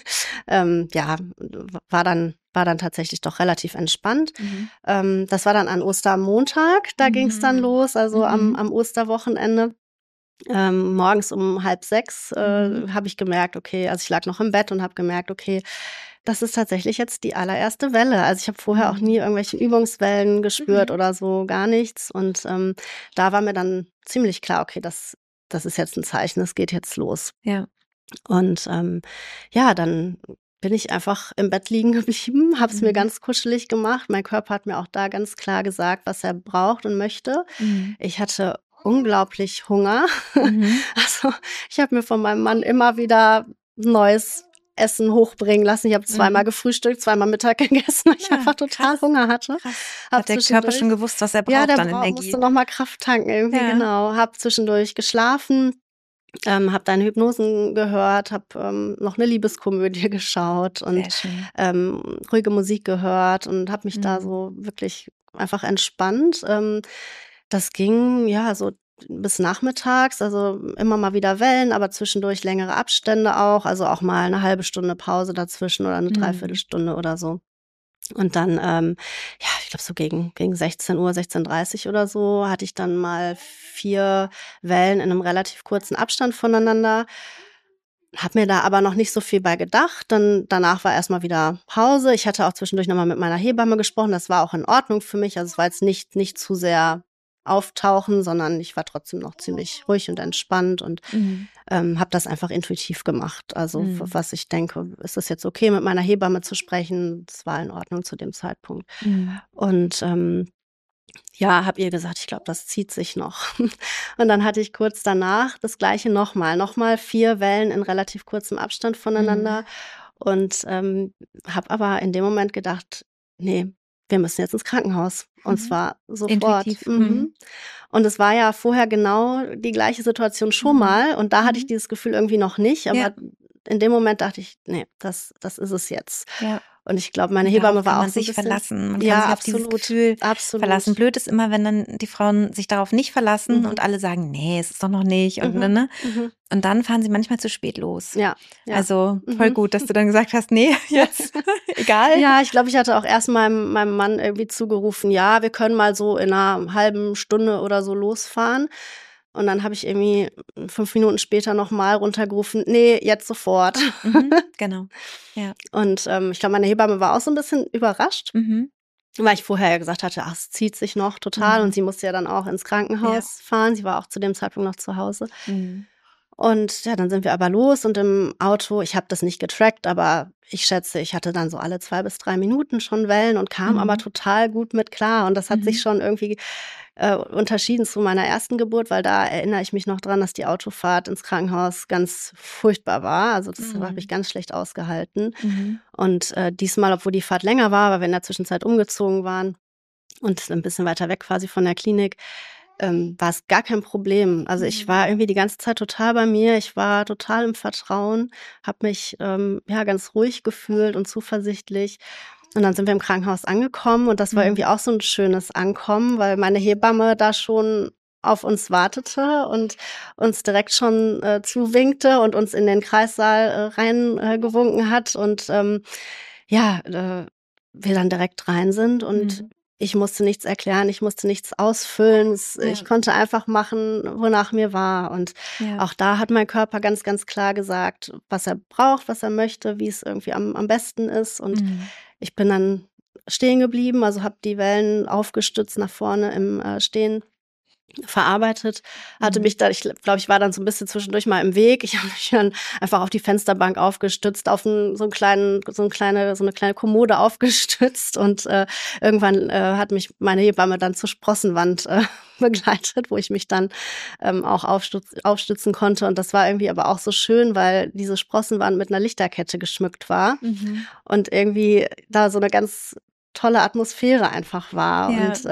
S2: war dann tatsächlich doch relativ entspannt. Das war dann an Ostermontag, da ging es dann los, also am Osterwochenende. Morgens um 5:30 habe ich gemerkt, okay, also ich lag noch im Bett und habe gemerkt, okay, das ist tatsächlich jetzt die allererste Welle. Also ich habe vorher auch nie irgendwelche Übungswellen gespürt oder so, gar nichts. Und da war mir dann ziemlich klar, okay, das ist jetzt ein Zeichen, es geht jetzt los.
S1: Ja.
S2: Und dann bin ich einfach im Bett liegen geblieben, habe es mir ganz kuschelig gemacht. Mein Körper hat mir auch da ganz klar gesagt, was er braucht und möchte. Ich hatte unglaublich Hunger. Also, ich habe mir von meinem Mann immer wieder neues Essen hochbringen lassen. Ich habe zweimal gefrühstückt, zweimal Mittag gegessen, weil ich einfach total Hunger hatte.
S1: Hat der Körper schon gewusst, was er braucht,
S2: ja,
S1: dann Energie?
S2: musste noch mal Kraft tanken irgendwie, genau. Habe zwischendurch geschlafen, habe deine Hypnosen gehört, habe noch eine Liebeskomödie geschaut und ruhige Musik gehört und habe mich da so wirklich einfach entspannt. Das ging, ja, so bis nachmittags, also immer mal wieder Wellen, aber zwischendurch längere Abstände auch, also auch mal eine halbe Stunde Pause dazwischen oder eine Dreiviertelstunde oder so. Und dann, ja, ich glaube so gegen 16 Uhr, 16:30 oder so hatte ich dann mal 4 Wellen in einem relativ kurzen Abstand voneinander. Habe mir da aber noch nicht so viel bei gedacht. Dann danach war erst mal wieder Pause. Ich hatte auch zwischendurch noch mal mit meiner Hebamme gesprochen. Das war auch in Ordnung für mich. Also, es war jetzt nicht zu sehr auftauchen, sondern ich war trotzdem noch ziemlich ruhig und entspannt und, habe das einfach intuitiv gemacht. Also, was ich denke, ist es jetzt okay, mit meiner Hebamme zu sprechen? Das war in Ordnung zu dem Zeitpunkt. Und, ja, habe ihr gesagt, ich glaube, das zieht sich noch. Und dann hatte ich kurz danach das Gleiche nochmal 4 Wellen in relativ kurzem Abstand voneinander und, habe aber in dem Moment gedacht: „Ne, wir müssen jetzt ins Krankenhaus." Und zwar sofort.
S1: Intuitiv.
S2: Und es war ja vorher genau die gleiche Situation schon mal und da hatte ich dieses Gefühl irgendwie noch nicht, aber in dem Moment dachte ich: „Ne, das ist es jetzt."
S1: Ja.
S2: Und ich glaube, meine
S1: Darauf
S2: Hebamme
S1: kann
S2: war auch
S1: man
S2: so ein
S1: sich
S2: bisschen
S1: verlassen. Man kann
S2: ja,
S1: sich auf dieses
S2: absolut,
S1: Gefühl verlassen. Blöd ist immer, wenn dann die Frauen sich darauf nicht verlassen und alle sagen: „Nee, es ist doch noch nicht" und ne? Und dann fahren sie manchmal zu spät los.
S2: Ja, ja.
S1: Also, voll gut, dass du dann gesagt hast: „Nee, jetzt egal."
S2: Ja, ich glaube, ich hatte auch erst meinem Mann irgendwie zugerufen: „Ja, wir können mal so in 'ner halben Stunde oder so losfahren." Und dann habe ich irgendwie 5 Minuten später noch mal runtergerufen: „Ne, jetzt sofort."
S1: Genau. Ja.
S2: Und, ich glaube, meine Hebamme war auch so 'n bisschen überrascht,
S1: Mhm.
S2: weil ich vorher ja gesagt hatte: „Ach, es zieht sich noch total." Und sie musste ja dann auch ins Krankenhaus fahren. Sie war auch zu dem Zeitpunkt noch zu Hause. Und ja, dann sind wir aber los und im Auto ich habe das nicht getrackt, aber ich schätze, ich hatte dann so alle 2 bis 3 Minuten schon Wellen und kam aber total gut mit klar. Und das hat sich schon irgendwie, unterschieden zu meiner ersten Geburt, weil da erinnere ich mich noch dran, dass die Autofahrt ins Krankenhaus ganz furchtbar war. Also, das habe ich ganz schlecht ausgehalten. Und, diesmal, obwohl die Fahrt länger war, weil wir in der Zwischenzeit umgezogen waren und ein bisschen weiter weg quasi von der Klinik, war es gar kein Problem. Also, ich war irgendwie die ganze Zeit total bei mir. Ich war total im Vertrauen, habe mich, ja, ganz ruhig gefühlt und zuversichtlich. Und dann sind wir im Krankenhaus angekommen und das war irgendwie auch so ein schönes Ankommen, weil meine Hebamme da schon auf uns wartete und uns direkt schon, zuwinkte und uns in den Kreissaal, rein, gewunken hat und, ja, wir dann direkt rein sind und ich musste nichts erklären, ich musste nichts ausfüllen. Ich konnte einfach machen, wonach mir war. Und auch da hat mein Körper ganz, ganz klar gesagt, was er braucht, was er möchte, wie es irgendwie am besten ist. Und ich bin dann stehen geblieben, also habe die Wellen aufgestützt nach vorne im Stehen verarbeitet, hatte mich da ich glaube, ich war dann so ein bisschen zwischendurch mal im Weg. Ich habe mich dann einfach auf die Fensterbank aufgestützt, auf so eine kleine Kommode aufgestützt und, irgendwann, hat mich meine Hebamme dann zur Sprossenwand, begleitet, wo ich mich dann, auch aufstützen konnte. Und das war irgendwie aber auch so schön, weil diese Sprossenwand mit einer Lichterkette geschmückt war und irgendwie da so eine ganz tolle Atmosphäre einfach war.
S1: Ja.
S2: Und,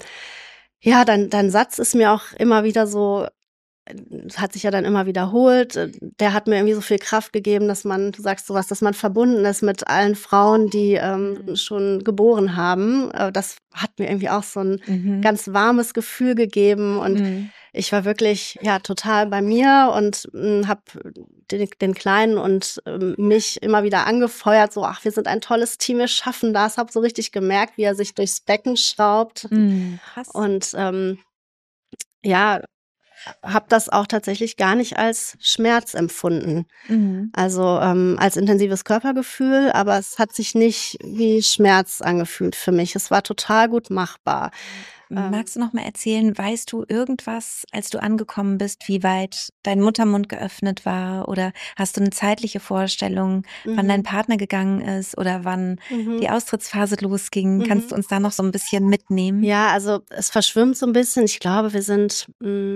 S2: ja, dein Satz ist mir auch immer wieder so hat sich ja dann immer wiederholt. Der hat mir irgendwie so viel Kraft gegeben, dass du sagst so was, dass man verbunden ist mit allen Frauen, die, schon geboren haben. Das hat mir irgendwie auch so ein ganz warmes Gefühl gegeben und ich war wirklich, ja, total bei mir und, habe den Kleinen und, mich immer wieder angefeuert, so: „Ach, wir sind ein tolles Team, wir schaffen das." Habe so richtig gemerkt, wie er sich durchs Becken schraubt
S1: Krass.
S2: und, ja, habe das auch tatsächlich gar nicht als Schmerz empfunden. Also, als intensives Körpergefühl, aber es hat sich nicht wie Schmerz angefühlt für mich. Es war total gut machbar.
S1: Magst du noch mal erzählen, weißt du irgendwas, als du angekommen bist, wie weit dein Muttermund geöffnet war? Oder hast du eine zeitliche Vorstellung, wann dein Partner gegangen ist oder wann die Austrittsphase losging? Kannst du uns da noch so ein bisschen mitnehmen?
S2: Ja, also es verschwimmt so ein bisschen. Ich glaube, wir sind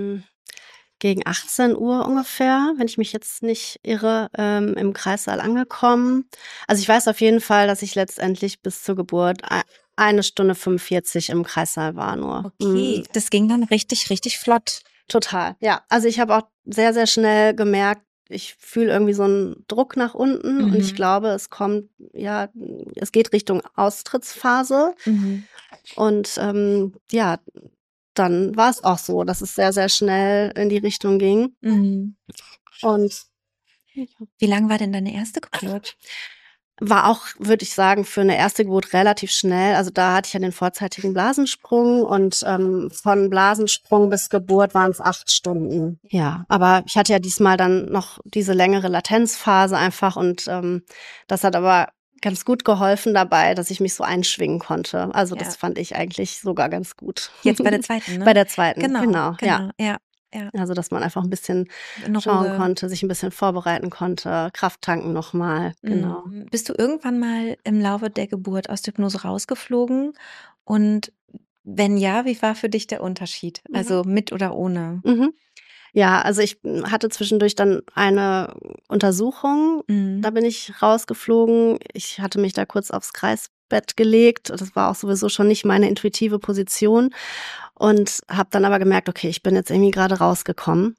S2: gegen 18 Uhr ungefähr, wenn ich mich jetzt nicht irre, im Kreissaal angekommen. Also ich weiß auf jeden Fall, dass ich letztendlich bis zur Geburt 1 Stunde 45 im Kreissaal war nur.
S1: Okay, das ging dann richtig, richtig flott.
S2: Total, ja. Also ich habe auch sehr, sehr schnell gemerkt, ich fühle irgendwie so einen Druck nach unten und ich glaube, es geht Richtung Austrittsphase. Und ja, dann war es auch so, dass es sehr, sehr schnell in die Richtung ging. Und
S1: wie lang war denn deine erste Geburt?
S2: War auch, würde ich sagen, für eine erste Geburt relativ schnell. Also da hatte ich ja den vorzeitigen Blasensprung und von Blasensprung bis Geburt waren es 8 Stunden. Ja, aber ich hatte ja diesmal dann noch diese längere Latenzphase einfach und das hat aber ganz gut geholfen dabei, dass ich mich so einschwingen konnte. Also das fand ich eigentlich sogar ganz gut.
S1: Jetzt bei der zweiten, ne?
S2: Bei der zweiten,
S1: genau.
S2: ja. Also, dass man einfach ein bisschen schauen konnte, sich ein bisschen vorbereiten konnte, Kraft tanken nochmal, genau.
S1: Bist du irgendwann mal im Laufe der Geburt aus der Hypnose rausgeflogen? Und wenn ja, wie war für dich der Unterschied? Also mit oder ohne?
S2: Ja, also ich hatte zwischendurch dann eine Untersuchung, da bin ich rausgeflogen. Ich hatte mich da kurz aufs Kreisbett gelegt. Das war auch sowieso schon nicht meine intuitive Position und habe dann aber gemerkt, okay, ich bin jetzt irgendwie gerade rausgekommen.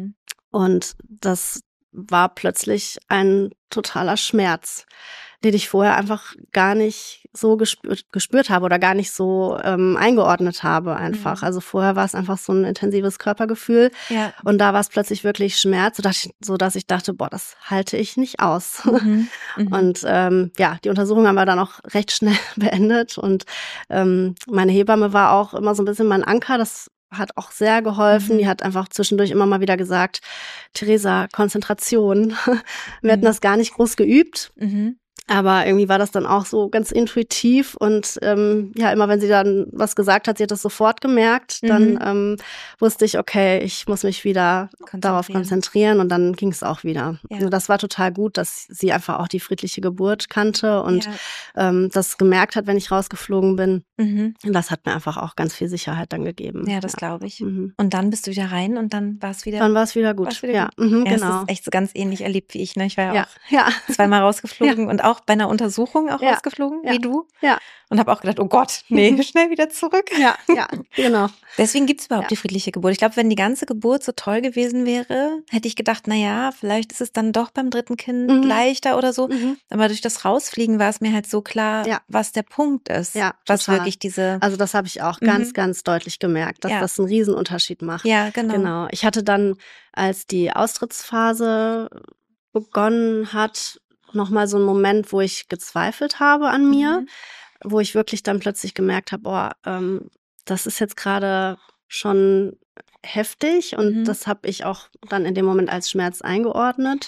S2: Und das war plötzlich ein totaler Schmerz, den ich vorher einfach gar nicht so gespürt habe oder gar nicht so eingeordnet habe einfach. Also vorher war es einfach so ein intensives Körpergefühl und da war es plötzlich wirklich Schmerz, sodass ich dachte, boah, das halte ich nicht aus. Und die Untersuchung haben wir dann auch recht schnell beendet und meine Hebamme war auch immer so ein bisschen mein Anker, das hat auch sehr geholfen. Die hat einfach zwischendurch immer mal wieder gesagt, Theresa, Konzentration. Wir hatten das gar nicht groß geübt. Aber irgendwie war das dann auch so ganz intuitiv und immer wenn sie dann was gesagt hat, sie hat das sofort gemerkt, dann wusste ich, okay, ich muss mich wieder darauf konzentrieren und dann ging es auch wieder. Also das war total gut, dass sie einfach auch die friedliche Geburt kannte und das gemerkt hat, wenn ich rausgeflogen bin. Und das hat mir einfach auch ganz viel Sicherheit dann gegeben.
S1: Ja, das glaube ich. Und dann bist du wieder rein und dann war es wieder
S2: Dann war es wieder gut.
S1: Genau.
S2: Genau.
S1: Das ist echt so ganz ähnlich erlebt wie ich. Ne? Ich war ja auch zweimal rausgeflogen und auch bei einer Untersuchung auch rausgeflogen, wie du.
S2: Ja.
S1: Und habe auch gedacht, oh Gott, nee, schnell wieder zurück.
S2: Ja, genau.
S1: Deswegen gibt es überhaupt die friedliche Geburt. Ich glaube, wenn die ganze Geburt so toll gewesen wäre, hätte ich gedacht, naja, vielleicht ist es dann doch beim dritten Kind leichter oder so. Aber durch das Rausfliegen war es mir halt so klar, was der Punkt ist.
S2: Ja,
S1: was
S2: total.
S1: wirklich diese...
S2: Also das habe ich auch ganz, ganz deutlich gemerkt, dass das einen Riesenunterschied macht.
S1: Ja, genau.
S2: Ich hatte dann, als die Austrittsphase begonnen hat, nochmal so einen Moment, wo ich gezweifelt habe an mir, wo ich wirklich dann plötzlich gemerkt habe, boah, das ist jetzt gerade schon heftig und das habe ich auch dann in dem Moment als Schmerz eingeordnet.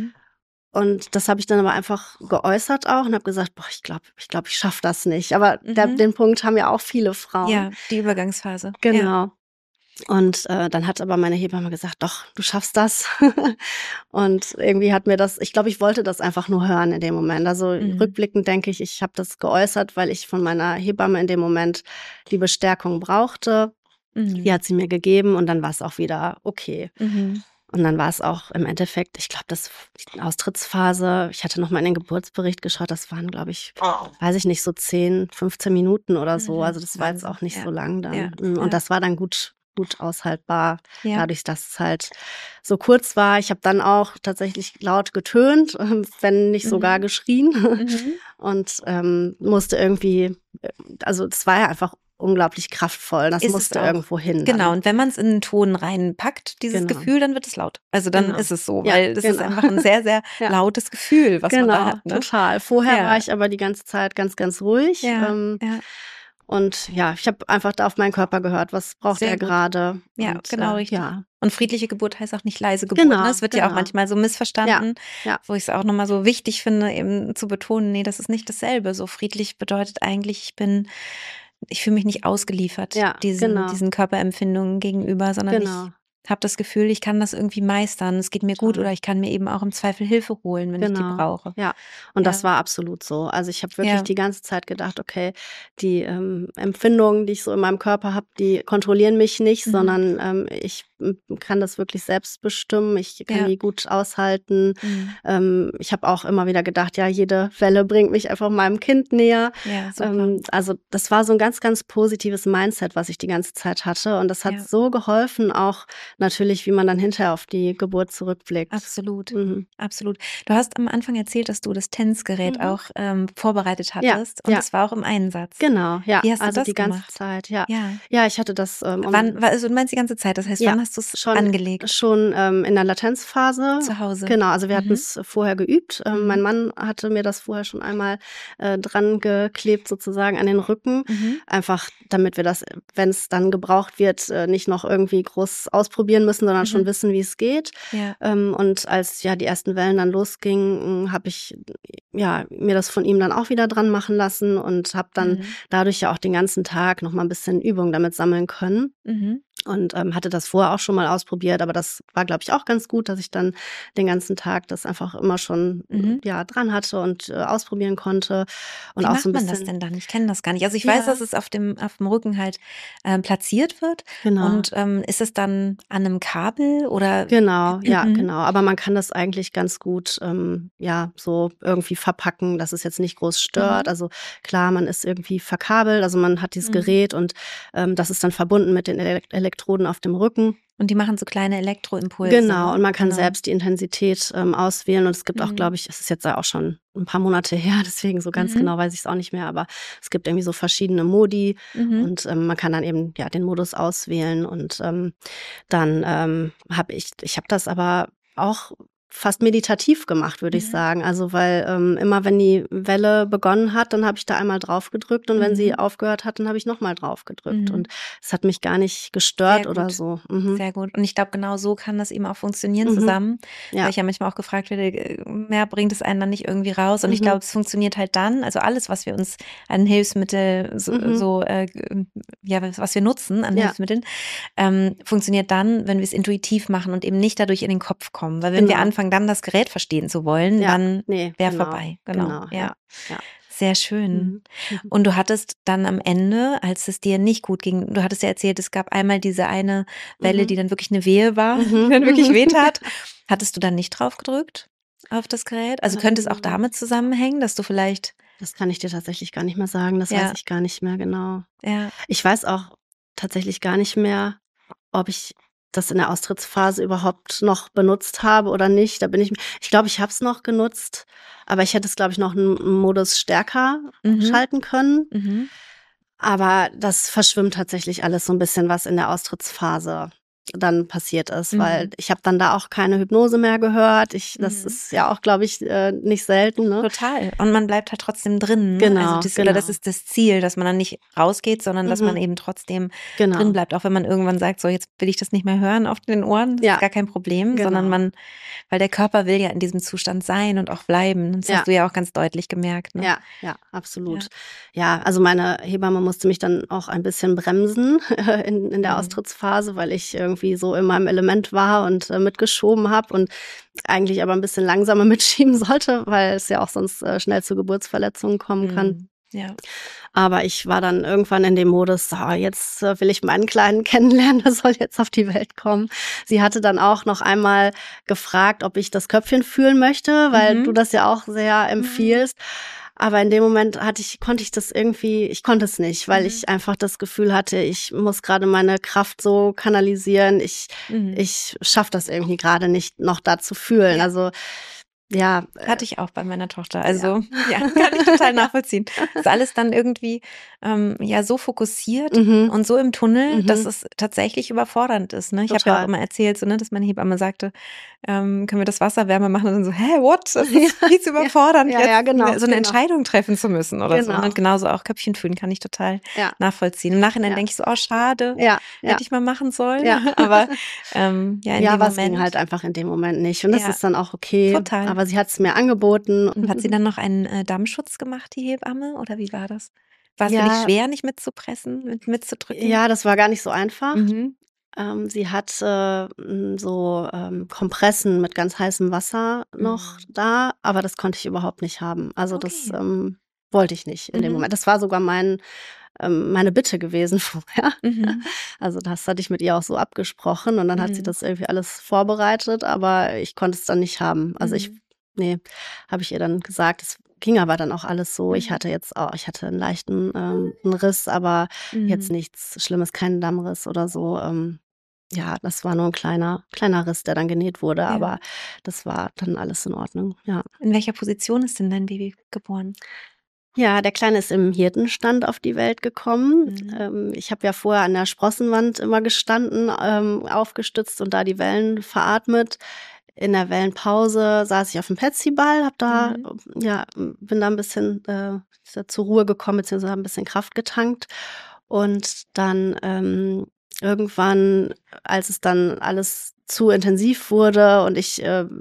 S2: Und das habe ich dann aber einfach geäußert auch und habe gesagt, boah, ich glaube, ich schaffe das nicht. Aber den Punkt haben ja auch viele Frauen.
S1: Ja, die Übergangsphase.
S2: Genau.
S1: Ja.
S2: Und dann hat aber meine Hebamme gesagt, doch, du schaffst das. Und irgendwie hat mir das, ich glaube, ich wollte das einfach nur hören in dem Moment. Also rückblickend denke ich habe das geäußert, weil ich von meiner Hebamme in dem Moment die Bestärkung brauchte. Die hat sie mir gegeben und dann war es auch wieder okay. Und dann war es auch im Endeffekt, ich glaube, die Austrittsphase, ich hatte nochmal in den Geburtsbericht geschaut, das waren, glaube ich, weiß ich nicht, so 10, 15 Minuten oder so. Also das war jetzt auch nicht so lang dann. Und das war dann gut aushaltbar, dadurch, dass es halt so kurz war. Ich habe dann auch tatsächlich laut getönt, wenn nicht sogar geschrien und musste irgendwie, also es war ja einfach unglaublich kraftvoll. Das musste irgendwo hin.
S1: Genau, und wenn man es in den Ton reinpackt, dieses Gefühl, dann wird es laut. Also dann ist es so, weil das ist einfach ein sehr, sehr lautes Gefühl, was man da hat. Ne?
S2: Total. Vorher war ich aber die ganze Zeit ganz, ganz ruhig. Und ich habe einfach da auf meinen Körper gehört, was braucht er gerade.
S1: Ja, und, genau, richtig.
S2: Ja.
S1: Und friedliche Geburt heißt auch nicht leise Geburt. Ne? Es wird ja auch manchmal so missverstanden, wo ich es auch nochmal so wichtig finde, eben zu betonen, nee, das ist nicht dasselbe. So friedlich bedeutet eigentlich, ich bin ich fühle mich nicht ausgeliefert
S2: Ja, genau.
S1: diesen Körperempfindungen gegenüber, sondern ich
S2: Genau.
S1: habe das Gefühl, ich kann das irgendwie meistern. Es geht mir gut oder
S2: Toll.
S1: ich kann mir eben auch im Zweifel Hilfe holen, wenn ich die
S2: Genau,
S1: brauche.
S2: ja. Und das
S1: Ja,
S2: war absolut so. Also, ich habe wirklich
S1: ja,
S2: die ganze Zeit gedacht: „Okay, die, Empfindungen, die ich so in meinem Körper habe, die kontrollieren mich nicht,
S1: mhm,
S2: sondern, ich, kann das wirklich selbst bestimmen. Ich kann
S1: ja,
S2: die gut aushalten.“
S1: mhm,
S2: Ich habe auch immer wieder gedacht: „Ja, jede Welle bringt mich einfach meinem Kind näher.“
S1: ja, super.
S2: Also, das war so ein ganz, ganz positives Mindset, was ich die ganze Zeit hatte. Und das hat
S1: Ja,
S2: so geholfen, auch natürlich, wie man dann hinterher auf die Geburt zurückblickt.
S1: absolut.
S2: Mhm.
S1: Absolut. Du hast am Anfang erzählt, dass du das Tanzgerät
S2: Mhm.
S1: auch vorbereitet
S2: Ja,
S1: hattest und
S2: ja,
S1: das war auch im Einsatz.
S2: genau, ja,
S1: Wie hast du
S2: also
S1: das
S2: die ganze
S1: gemacht?
S2: Zeit, ja.
S1: Ja.
S2: Ja, ich hatte das,
S1: Also du meinst die ganze Zeit, das heißt,
S2: ja,
S1: wann hast du es
S2: schon
S1: angelegt?
S2: schon, in der Latenzphase.
S1: Zu Hause?
S2: Genau, also wir
S1: Mhm.
S2: hatten's vorher geübt. Mein
S1: Mhm.
S2: Mann hatte mir das vorher schon einmal, dran geklebt sozusagen an den Rücken,
S1: Mhm.
S2: einfach damit wir das, wenn's dann gebraucht wird, nicht noch irgendwie groß ausprobieren müssen, sondern schon
S1: Mhm.
S2: wissen, wie es geht.
S1: Ja.
S2: Und als, ja, die ersten Wellen dann losgingen, habe ich, ja, mir das von ihm dann auch wieder dran machen lassen und habe dann
S1: Mhm.
S2: dadurch ja auch den ganzen Tag noch mal 'n bisschen Übung damit sammeln können.
S1: Mhm.
S2: Und, hatte das vorher auch schon mal ausprobiert, aber das war, glaube ich, auch ganz gut, dass ich dann den ganzen Tag das einfach immer schon,
S1: Mhm.
S2: ja, dran hatte und, ausprobieren konnte und
S1: Wie
S2: auch so
S1: macht
S2: 'n
S1: man das
S2: bisschen
S1: denn dann? Ich kenne das gar nicht. Also, ich weiß, dass
S2: ja,
S1: es auf dem Rücken halt, platziert wird
S2: genau.
S1: und, ist es dann an 'nem Kabel oder
S2: Genau, ja,
S1: mhm.
S2: genau. Aber man kann das eigentlich ganz gut, ja, so irgendwie verpacken, dass es jetzt nicht groß stört.
S1: Mhm.
S2: Also klar, man ist irgendwie verkabelt, also man hat dieses
S1: Mhm.
S2: Gerät und, das ist dann verbunden mit den Elektroden auf dem Rücken.
S1: Und die machen so kleine Elektroimpulse,
S2: Genau, und
S1: ne?
S2: man kann
S1: Genau.
S2: selbst die Intensität, auswählen und es gibt auch,
S1: Mhm.
S2: glaube ich, es ist jetzt ja auch schon ein paar Monate her, deswegen so ganz
S1: Mhm.
S2: genau weiß ich es auch nicht mehr, aber es gibt irgendwie so verschiedene Modi
S1: Mhm.
S2: und, man kann dann eben, ja, den Modus auswählen und, dann, habe das aber auch fast meditativ gemacht, würde ich
S1: Mhm.
S2: sagen. Also, weil, immer wenn die Welle begonnen hat, dann habe ich da einmal drauf gedrückt und wenn sie
S1: Mhm.
S2: aufgehört hat, dann habe ich noch mal drauf gedrückt und
S1: Mhm.
S2: es hat mich gar nicht
S1: Sehr
S2: gestört oder
S1: gut.
S2: so. Mhm.
S1: Sehr gut. Und ich glaube, genau so kann das eben auch funktionieren
S2: Mhm.
S1: zusammen, weil
S2: Ja.
S1: ich ja manchmal auch gefragt werde, ja, bringt es einen dann nicht irgendwie raus? Und ich
S2: Mhm.
S1: glaube, es funktioniert halt dann, also alles, was wir uns an Hilfsmittel
S2: Mhm.
S1: ja, was wir nutzen an
S2: Ja,
S1: Hilfsmitteln, funktioniert dann, wenn wir es intuitiv machen und eben nicht dadurch in den Kopf kommen. Weil wenn wir
S2: genau.
S1: anfangen, dann das Gerät verstehen zu wollen,
S2: Ja,
S1: dann
S2: ne,
S1: wäre
S2: genau,
S1: vorbei. Genau,
S2: genau,
S1: ja.
S2: ja, ja.
S1: Sehr schön.
S2: Mhm. Mhm.
S1: Und du hattest dann am Ende, als es dir nicht gut ging, du hattest ja erzählt, es gab einmal diese eine Welle, die
S2: Mhm.
S1: dann wirklich eine Wehe war, die
S2: Mhm.
S1: dann wirklich
S2: Mhm.
S1: wehtat. Hattest du dann nicht drauf gedrückt auf das Gerät? Also, könnte es auch
S2: Ähm,
S1: damit zusammenhängen, dass du vielleicht
S2: Das kann ich dir tatsächlich gar nicht mehr sagen. Das weiß
S1: ja,
S2: ich gar nicht mehr genau.
S1: ja,
S2: Ich weiß auch tatsächlich gar nicht mehr, ob ich das in der Austrittsphase überhaupt noch benutzt habe oder nicht. Da bin ich glaube, ich habe es noch genutzt, aber ich hätte es, glaube ich, noch 'n Modus stärker
S1: mhm,
S2: schalten können.
S1: mhm,
S2: Aber das verschwimmt tatsächlich alles so 'n bisschen, was in der Austrittsphase dann passiert ist, weil
S1: mhm,
S2: ich habe dann da auch keine Hypnose mehr gehört. Das
S1: mhm.
S2: ist ja auch, glaube ich, nicht selten, ne?
S1: Total. Und man bleibt halt trotzdem drin, ne? Also
S2: Genau,
S1: das
S2: genau.
S1: ist das Ziel, dass man dann nicht rausgeht, sondern dass man
S2: Mhm,
S1: eben trotzdem drin
S2: genau.
S1: bleibt, auch wenn man irgendwann sagt: „So, jetzt will ich das nicht mehr hören auf den Ohren“, das ist
S2: Ja,
S1: gar kein Problem, sondern
S2: genau.
S1: weil der Körper will ja in diesem Zustand sein und auch bleiben. Das
S2: Ja.
S1: hast du ja auch ganz deutlich gemerkt, ne?
S2: Ja, ja, absolut.
S1: Ja.
S2: Ja, also meine Hebamme musste mich dann auch ein bisschen bremsen in der
S1: Mhm.
S2: Austrittsphase, weil ich irgendwie so in meinem Element war und, mitgeschoben habe und eigentlich aber ein bisschen langsamer mitschieben sollte, weil es ja auch sonst, schnell zu Geburtsverletzungen kommen kann.
S1: Mhm. Ja.
S2: Aber ich war dann irgendwann in dem Modus: „So, jetzt, will ich meinen Kleinen kennenlernen, der soll jetzt auf die Welt kommen.“ Sie hatte dann auch noch einmal gefragt, ob ich das Köpfchen fühlen möchte, weil du
S1: Mhm.
S2: das ja auch sehr
S1: Mhm.
S2: empfiehlst. Aber in dem Moment konnte ich das irgendwie ich konnte es nicht, weil
S1: Mhm.
S2: ich einfach das Gefühl hatte, ich muss grade meine Kraft so kanalisieren.
S1: Mhm.
S2: Ich schaffe das irgendwie grade nicht, noch da zu fühlen.
S1: Ja.
S2: Also, ja,
S1: Hatte ich auch bei meiner Tochter.
S2: ja.
S1: Also, ja, kann ich total nachvollziehen. Ist alles dann irgendwie, ja, so fokussiert
S2: Mhm,
S1: und so im Tunnel, dass
S2: mhm,
S1: es tatsächlich überfordernd ist, ne? Ich habe ja auch
S2: total.
S1: immer erzählt, so, ne, dass meine Hebamme sagte, „Können wir das Wasser wärmer machen?“ Und dann so: „Hä, what? Das
S2: Ja,
S1: ist viel zu
S2: ja,
S1: überfordernd,
S2: ja, ja,
S1: jetzt
S2: genau,
S1: 'ne so 'ne
S2: genau,
S1: Entscheidung treffen zu müssen“ oder so, ne?
S2: genau.
S1: Genauso auch Köpfchen fühlen kann ich total
S2: Ja,
S1: nachvollziehen. Im Nachhinein
S2: ja,
S1: denke ich so: „Oh, schade,
S2: ja, ja,
S1: hätte ich mal machen sollen.“
S2: ja.
S1: Aber, ja, in
S2: Ja,
S1: dem
S2: aber es ging halt
S1: Moment
S2: einfach in dem Moment nicht und das
S1: ja,
S2: ist dann auch okay,
S1: total.
S2: aber sie hat's mir angeboten.
S1: Und hat sie dann noch einen, Dammschutz gemacht, die Hebamme, oder wie war das? War es für dich schwer, nicht mitzupressen, mitzudrücken?
S2: Ja, das war gar nicht so einfach.
S1: Mhm.
S2: Sie hat so Kompressen mit ganz heißem Wasser noch da, aber das konnte ich überhaupt nicht haben. Also das wollte ich nicht in dem Moment. Das war sogar meine Bitte gewesen vorher. Also das hatte ich mit ihr auch so abgesprochen und dann hat sie das irgendwie alles vorbereitet, aber ich konnte es dann nicht haben. Also habe ich ihr dann gesagt, es ging aber dann auch alles so. Ich hatte einen leichten einen Riss, aber jetzt nichts Schlimmes, keinen Dammriss oder so. Ja, das war nur ein kleiner Riss, der dann genäht wurde, aber das war dann alles in Ordnung, ja.
S1: In welcher Position ist denn dein Baby geboren?
S2: Ja, der Kleine ist im Hirtenstand auf die Welt gekommen. Ich habe ja vorher an der Sprossenwand immer gestanden, aufgestützt und da die Wellen veratmet. In der Wellenpause saß ich auf dem Petsyball, bin da ein bisschen zur Ruhe gekommen, beziehungsweise habe ein bisschen Kraft getankt. Und dann irgendwann, als es dann alles zu intensiv wurde und ich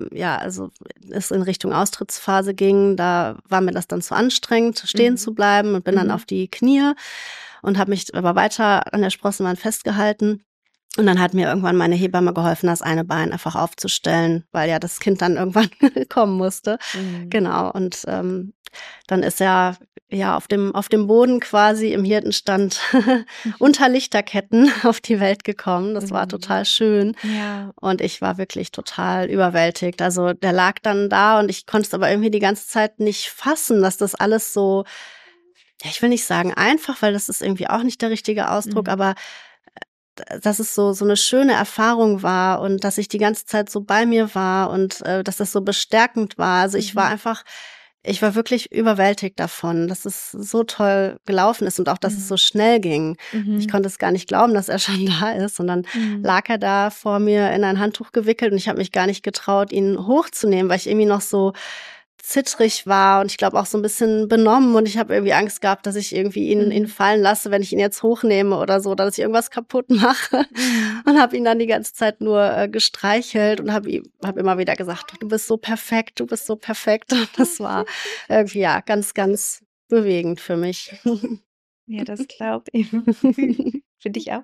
S2: es in Richtung Austrittsphase ging, da war mir das dann zu anstrengend, stehen zu bleiben und bin dann auf die Knie und habe mich aber weiter an der Sprossenwand festgehalten. Und dann hat mir irgendwann meine Hebamme geholfen, das eine Bein einfach aufzustellen, weil ja das Kind dann irgendwann kommen musste. Genau. Und dann ist er auf dem Boden quasi im Hirtenstand unter Lichterketten auf die Welt gekommen. Das war total schön. Ja. Und ich war wirklich total überwältigt. Also der lag dann da und ich konnte es aber irgendwie die ganze Zeit nicht fassen, dass das alles so, ja, ich will nicht sagen einfach, weil das ist irgendwie auch nicht der richtige Ausdruck, aber dass es so eine schöne Erfahrung war und dass ich die ganze Zeit so bei mir war und dass das so bestärkend war. Also ich war wirklich überwältigt davon, dass es so toll gelaufen ist und auch, dass es so schnell ging. Ich konnte es gar nicht glauben, dass er schon da ist. Und dann lag er da vor mir in ein Handtuch gewickelt und ich habe mich gar nicht getraut, ihn hochzunehmen, weil ich irgendwie noch so zittrig war und ich glaube auch so ein bisschen benommen und ich habe irgendwie Angst gehabt, dass ich irgendwie ihn fallen lasse, wenn ich ihn jetzt hochnehme oder so, oder dass ich irgendwas kaputt mache und habe ihn dann die ganze Zeit nur gestreichelt und habe immer wieder gesagt, du bist so perfekt und das war irgendwie ganz, ganz bewegend für mich.
S1: Ja, das glaube ich. Finde ich auch.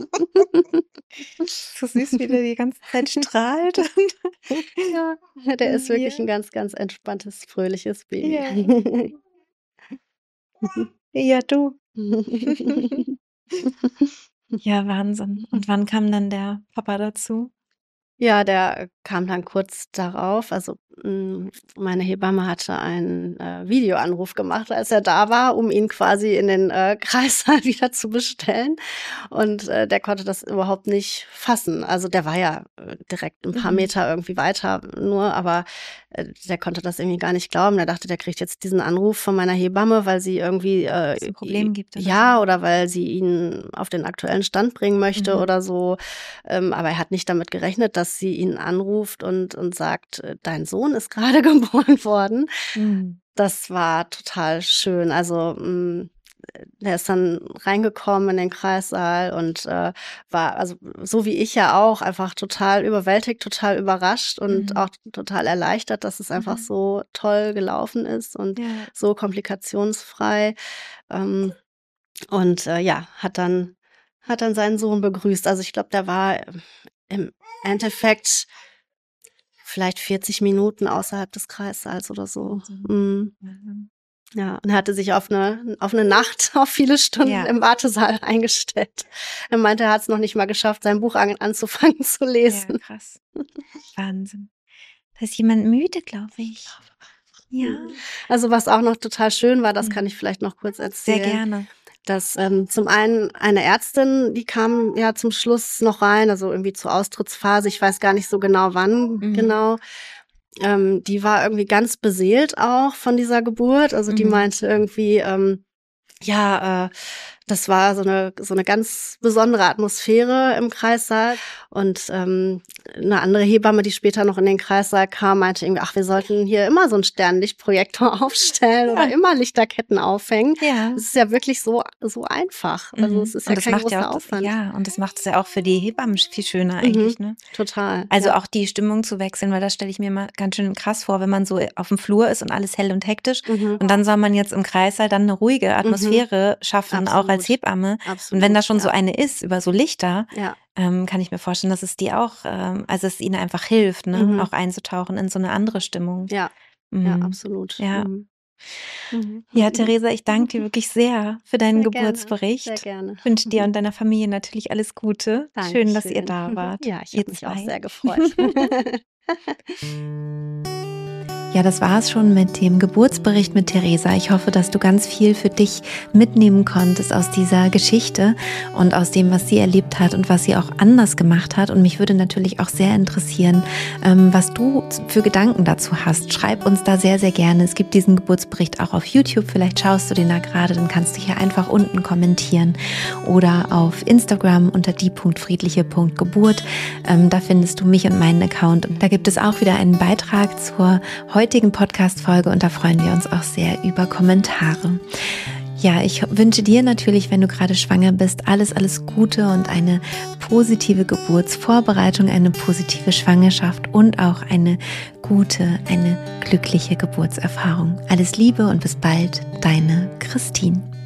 S1: So süß, wie der die ganze Zeit strahlt.
S2: Ja, der ist wirklich ein ganz, ganz entspanntes, fröhliches Baby.
S1: Ja, du. Ja, Wahnsinn. Und wann kam dann der Papa dazu?
S2: Ja, der kam dann kurz darauf. Also meine Hebamme hatte einen Videoanruf gemacht, als er da war, um ihn quasi in den Kreissaal wieder zu bestellen. Und der konnte das überhaupt nicht fassen. Also der war ja direkt ein paar Meter irgendwie weiter nur, aber der konnte das irgendwie gar nicht glauben. Der dachte, der kriegt jetzt diesen Anruf von meiner Hebamme, weil sie irgendwie
S1: ein Problem gibt.
S2: Oder weil sie ihn auf den aktuellen Stand bringen möchte oder so. Aber er hat nicht damit gerechnet, dass sie ihn anruft und sagt, dein Sohn ist gerade geboren worden. Das war total schön. Also der ist dann reingekommen in den Kreissaal und war, also so wie ich ja auch, einfach total überwältigt, total überrascht und auch total erleichtert, dass es einfach so toll gelaufen ist und so komplikationsfrei. Hat dann seinen Sohn begrüßt. Also ich glaube, der war im Endeffekt vielleicht 40 Minuten außerhalb des Kreissaals oder so. Ja, und er hatte sich auf eine Nacht, auf viele Stunden im Wartesaal eingestellt. Er meinte, er hat es noch nicht mal geschafft, sein Buch anzufangen zu lesen.
S1: Ja, krass. Wahnsinn. Da ist jemand müde, glaube ich. Ja.
S2: Also was auch noch total schön war, das kann ich vielleicht noch kurz erzählen.
S1: Sehr gerne.
S2: Dass zum einen eine Ärztin, die kam ja zum Schluss noch rein, also irgendwie zur Austrittsphase, ich weiß gar nicht so genau wann genau. Die war irgendwie ganz beseelt auch von dieser Geburt. Also die meinte irgendwie, das war so eine ganz besondere Atmosphäre im Kreissaal. Und eine andere Hebamme, die später noch in den Kreissaal kam, meinte irgendwie, ach, wir sollten hier immer so einen Sternlichtprojektor aufstellen oder immer Lichterketten aufhängen.
S1: Ja.
S2: Das ist ja wirklich so einfach. Also es ist ja kein großer Aufwand.
S1: Ja, und das macht es ja auch für die Hebammen viel schöner eigentlich, ne?
S2: Total.
S1: Also auch die Stimmung zu wechseln, weil das stelle ich mir mal ganz schön krass vor, wenn man so auf dem Flur ist und alles hell und hektisch. Und dann soll man jetzt im Kreissaal dann eine ruhige Atmosphäre schaffen, auch als Hebamme.
S2: Absolut,
S1: und wenn da schon so eine ist, über so Lichter,
S2: ja.
S1: Kann ich mir vorstellen, dass es die auch, also es ihnen einfach hilft, ne, auch einzutauchen in so eine andere Stimmung.
S2: Ja, ja, absolut.
S1: Ja. Ja, Theresa, ich danke dir wirklich sehr für deinen
S2: Sehr
S1: Geburtsbericht.
S2: Gerne, sehr gerne.
S1: Ich wünsche dir und deiner Familie natürlich alles Gute. Schön, dass ihr da wart.
S2: Ja, ich habe mich auch sehr gefreut.
S1: Ja, das war es schon mit dem Geburtsbericht mit Theresa. Ich hoffe, dass du ganz viel für dich mitnehmen konntest aus dieser Geschichte und aus dem, was sie erlebt hat und was sie auch anders gemacht hat. Und mich würde natürlich auch sehr interessieren, was du für Gedanken dazu hast. Schreib uns da sehr, sehr gerne. Es gibt diesen Geburtsbericht auch auf YouTube. Vielleicht schaust du den da gerade, dann kannst du hier einfach unten kommentieren oder auf Instagram unter die.friedliche.geburt. Da findest du mich und meinen Account. Und da gibt es auch wieder einen Beitrag zur heutigen Podcast-Folge und da freuen wir uns auch sehr über Kommentare. Ja, ich wünsche dir natürlich, wenn du gerade schwanger bist, alles Gute und eine positive Geburtsvorbereitung, eine positive Schwangerschaft und auch eine gute, eine glückliche Geburtserfahrung. Alles Liebe und bis bald, deine Christine.